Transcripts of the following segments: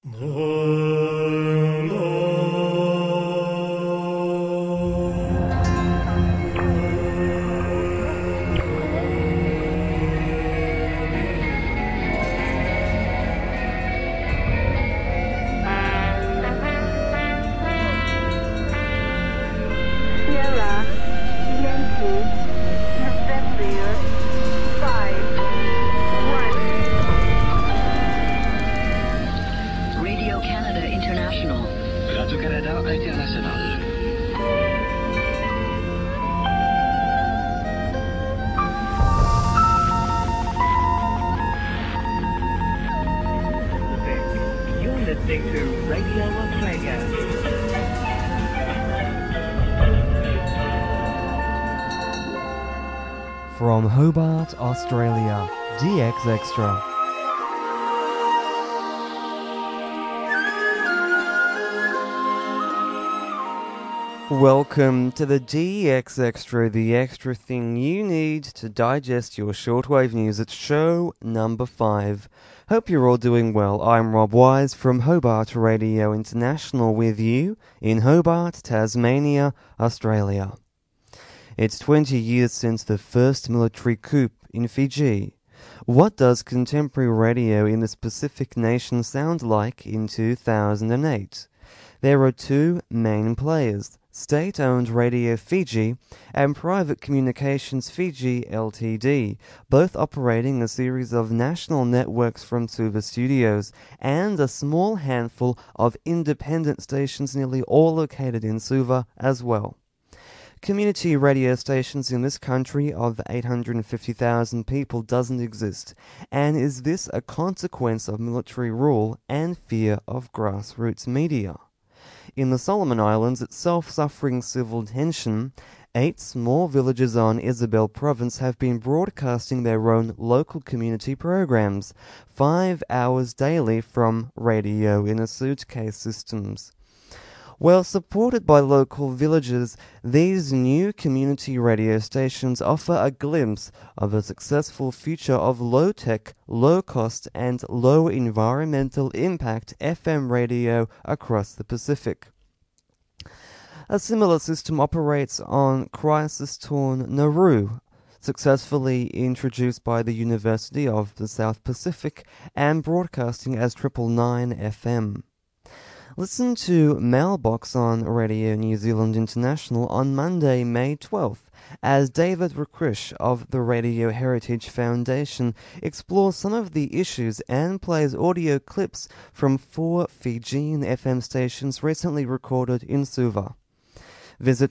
Sierra, Yankee, November, 5, 1. Radio Canada International. Radio-Canada International. You're listening to Radio Australia. From Hobart, Australia, DX Extra. Welcome to the DX Extra, the extra thing you need to digest your shortwave news. It's show number 5. Hope you're all doing well. I'm Rob Wise from Hobart Radio International with you in Hobart, Tasmania, Australia. It's 20 years since the first military coup in Fiji. What does contemporary radio in this Pacific nation sound like in 2008? There are two main players, state-owned Radio Fiji and Private Communications Fiji Ltd, both operating a series of national networks from Suva Studios and a small handful of independent stations, nearly all located in Suva as well. Community radio stations in this country of 850,000 people doesn't exist, and is this a consequence of military rule and fear of grassroots media? In the Solomon Islands itself suffering civil tension, 8 small villages on Isabel Province have been broadcasting their own local community programs, 5 hours daily from radio in a suitcase systems. Well, supported by local villagers, these new community radio stations offer a glimpse of a successful future of low-tech, low-cost and low environmental impact FM radio across the Pacific. A similar system operates on crisis-torn Nauru, successfully introduced by the University of the South Pacific and broadcasting as 999 FM. Listen to Mailbox on Radio New Zealand International on Monday, May 12th, as David Rukrish of the Radio Heritage Foundation explores some of the issues and plays audio clips from 4 Fijian FM stations recently recorded in Suva. Visit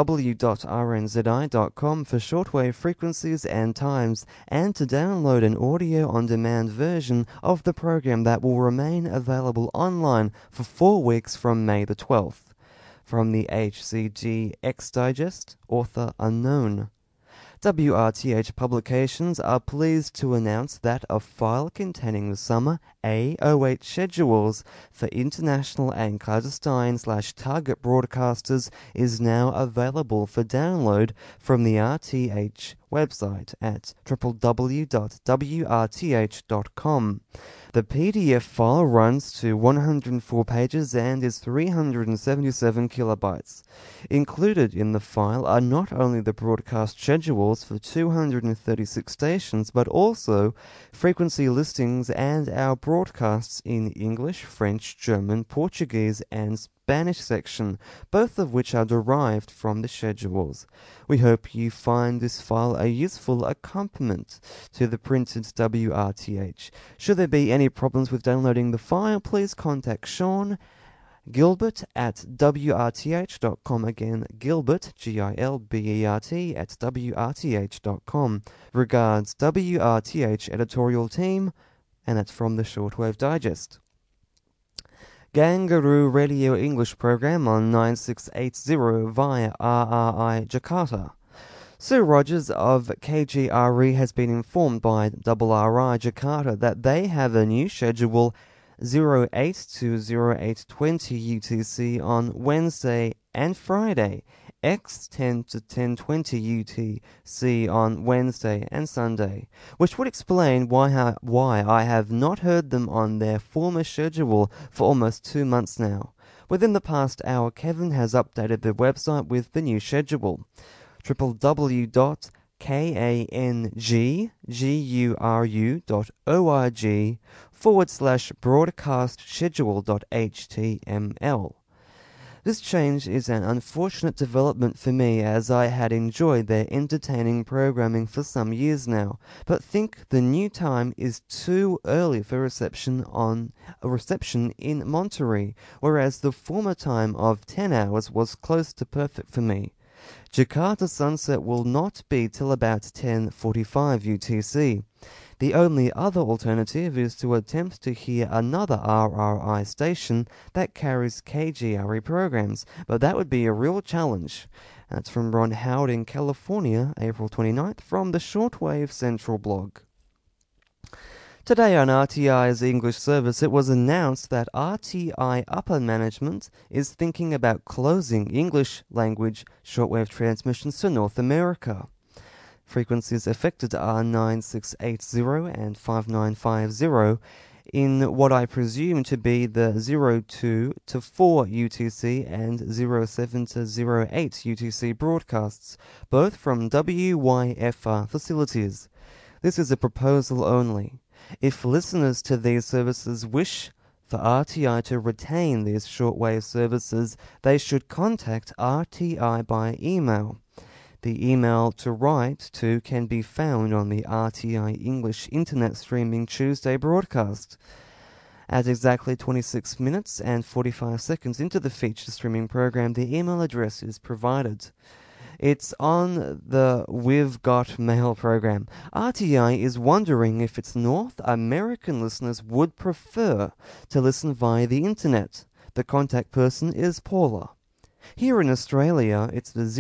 www.rnzi.com for shortwave frequencies and times, and to download an audio-on-demand version of the program that will remain available online for 4 weeks from May the 12th. From the HCG X Digest, author unknown. WRTH Publications are pleased to announce that a file containing the summer A08 schedules for international and clandestine/target broadcasters is now available for download from the RTH website at www.wrth.com. The PDF file runs to 104 pages and is 377 kilobytes. Included in the file are not only the broadcast schedules for 236 stations, but also frequency listings and our broadcasts in English, French, German, Portuguese, and Spanish section, both of which are derived from the schedules. We hope you find this file a useful accompaniment to the printed WRTH. Should there be any problems with downloading the file, please contact Sean Gilbert at wrth.com. Again, Gilbert, Gilbert, at wrth.com. Regards, WRTH editorial team, and that's from the Shortwave Digest. Gangaroo Radio English program on 9680 via RRI Jakarta. Sue Rogers of KGRE has been informed by RRI Jakarta that they have a new schedule 08 to 0820 UTC on Wednesday and Friday, X10 to 10:20 UTC on Wednesday and Sunday, which would explain why I have not heard them on their former schedule for almost 2 months now. Within the past hour, Kevin has updated the website with the new schedule, www.kangguru.org/broadcast schedule.html. This change is an unfortunate development for me, as I had enjoyed their entertaining programming for some years now, but think the new time is too early for reception in Monterey, whereas the former time of 10 hours was close to perfect for me. Jakarta sunset will not be till about 10:45 UTC. The only other alternative is to attempt to hear another RRI station that carries KGRE programs, but that would be a real challenge. That's from Ron Howard in California, April 29th, from the Shortwave Central blog. Today on RTI's English service, it was announced that RTI upper management is thinking about closing English language shortwave transmissions to North America. Frequencies affected are 9680 and 5950 in what I presume to be the 02 to 4 UTC and 07 to 08 UTC broadcasts, both from WYFR facilities. This is a proposal only. If listeners to these services wish for RTI to retain these shortwave services, they should contact RTI by email. The email to write to can be found on the RTI English Internet Streaming Tuesday broadcast. At exactly 26 minutes and 45 seconds into the feature streaming program, the email address is provided. It's on the We've Got Mail program. RTI is wondering if its North American listeners would prefer to listen via the internet. The contact person is Paula. Here in Australia, it's the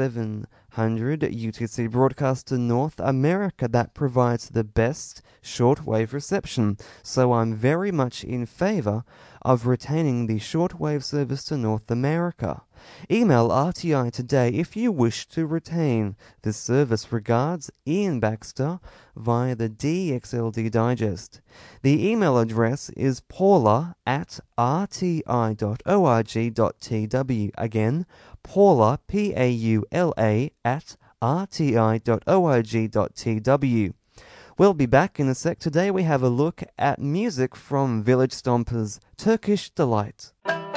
0700 UTC broadcast to North America that provides the best shortwave reception, so I'm very much in favour of retaining the shortwave service to North America. Email RTI today if you wish to retain this service. Regards, Ian Baxter via the DXLD Digest. The email address is paula@rti.org.tw. Again, Paula, Paula, @rti.org.tw. We'll be back in a sec. Today we have a look at music from Village Stompers, Turkish Delight.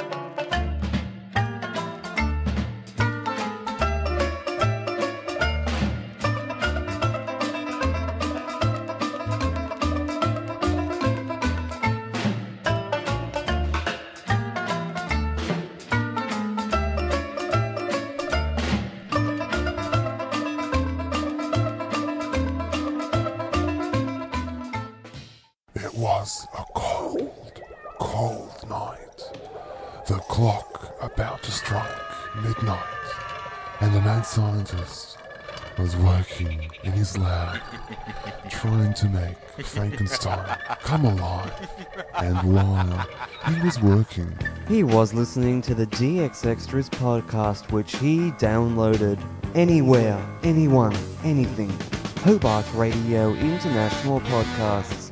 It was a cold, cold night. The clock about to strike midnight, and the mad scientist was working in his lab, trying to make Frankenstein come alive. And while he was working, he was listening to the DX Extras podcast, which he downloaded anywhere, anyone, anything. Hobart Radio International Podcasts.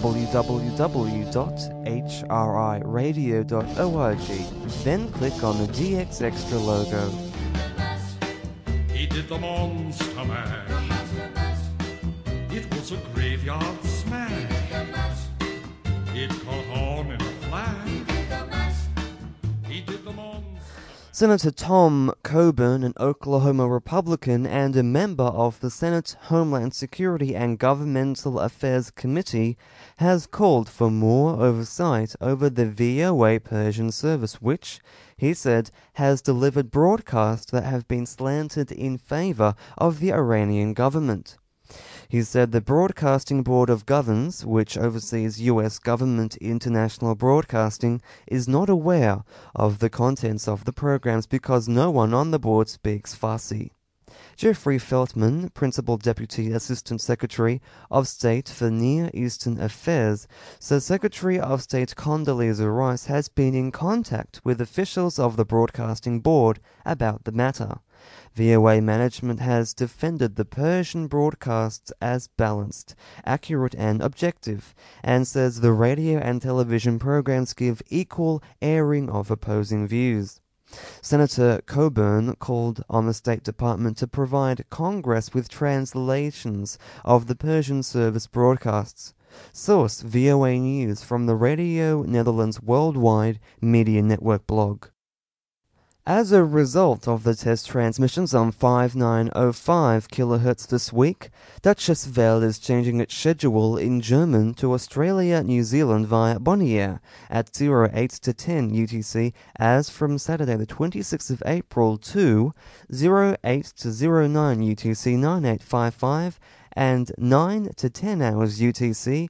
www.hriradio.org. Then click on the DX Extra logo. He did the Monster Mash. It was a graveyard smash. It caught on in a flash. He did the Monster. Senator Tom Coburn, an Oklahoma Republican and a member of the Senate Homeland Security and Governmental Affairs Committee, has called for more oversight over the VOA Persian service, which, he said, has delivered broadcasts that have been slanted in favor of the Iranian government. He said the Broadcasting Board of Governors, which oversees U.S. government international broadcasting, is not aware of the contents of the programs because no one on the board speaks Farsi. Jeffrey Feltman, Principal Deputy Assistant Secretary of State for Near Eastern Affairs, says Secretary of State Condoleezza Rice has been in contact with officials of the Broadcasting Board about the matter. VOA management has defended the Persian broadcasts as balanced, accurate and objective, and says the radio and television programs give equal airing of opposing views. Senator Coburn called on the State Department to provide Congress with translations of the Persian service broadcasts. Source: VOA News from the Radio Netherlands Worldwide Media Network blog. As a result of the test transmissions on 5905 kHz this week, Duchess Vale is changing its schedule in German to Australia-New Zealand via Bonaire at 08 to 10 UTC as from Saturday the 26th of April to 08 to 09 UTC 9855 and 9 to 10 hours UTC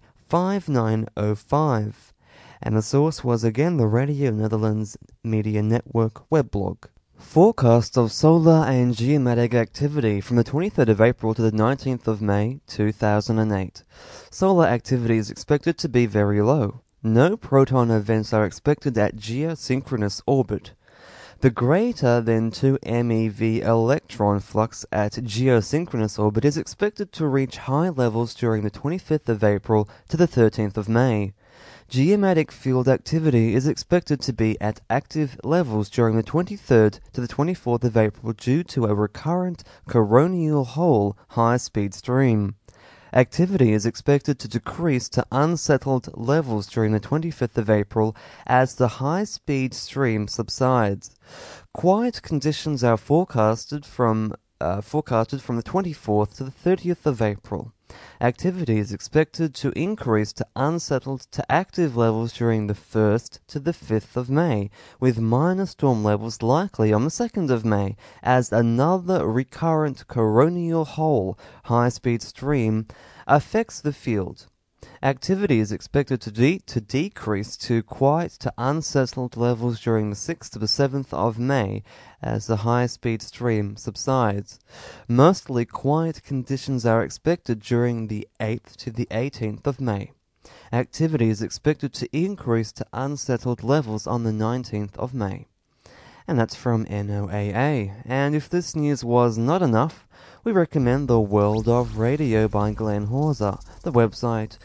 5905. And the source was again the Radio Netherlands Media Network weblog. Forecast of solar and geomatic activity from the 23rd of April to the 19th of May 2008. Solar activity is expected to be very low. No proton events are expected at geosynchronous orbit. The greater than 2 MeV electron flux at geosynchronous orbit is expected to reach high levels during the 25th of April to the 13th of May. Geomatic field activity is expected to be at active levels during the 23rd to the 24th of April due to a recurrent coronal hole high-speed stream. Activity is expected to decrease to unsettled levels during the 25th of April as the high-speed stream subsides. Quiet conditions are forecasted from the 24th to the 30th of April. Activity is expected to increase to unsettled to active levels during the 1st to the 5th of May, with minor storm levels likely on the 2nd of May, as another recurrent coronal hole high-speed stream affects the field. Activity is expected to decrease to quiet to unsettled levels during the 6th to the 7th of May as the high-speed stream subsides. Mostly quiet conditions are expected during the 8th to the 18th of May. Activity is expected to increase to unsettled levels on the 19th of May. And that's from NOAA. And if this news was not enough, we recommend The World of Radio by Glenn Hauser, the website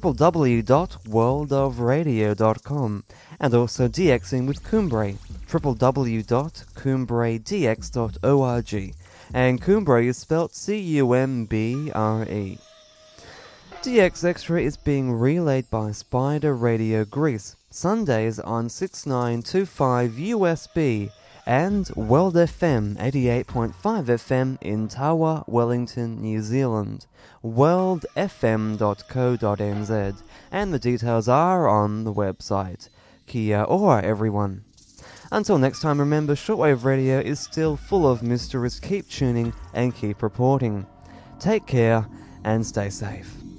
www.worldofradio.com, and also DXing with Cumbre, www.cumbredx.org, and Cumbre is spelt C-U-M-B-R-E. DX Extra is being relayed by Spider Radio Greece, Sundays on 6925 USB, and World FM 88.5 FM in Tawa, Wellington, New Zealand, worldfm.co.nz, and the details are on the website. Kia ora, everyone. Until next time, remember, shortwave radio is still full of mysteries. Keep tuning and keep reporting. Take care and stay safe.